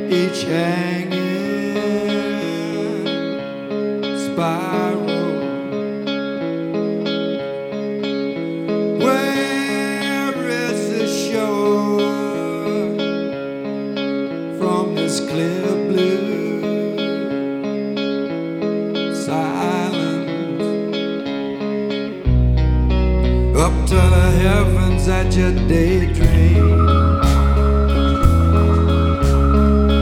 each hanging spiral. Where is the shore from this clear blue silence up to the heavens that you daydream?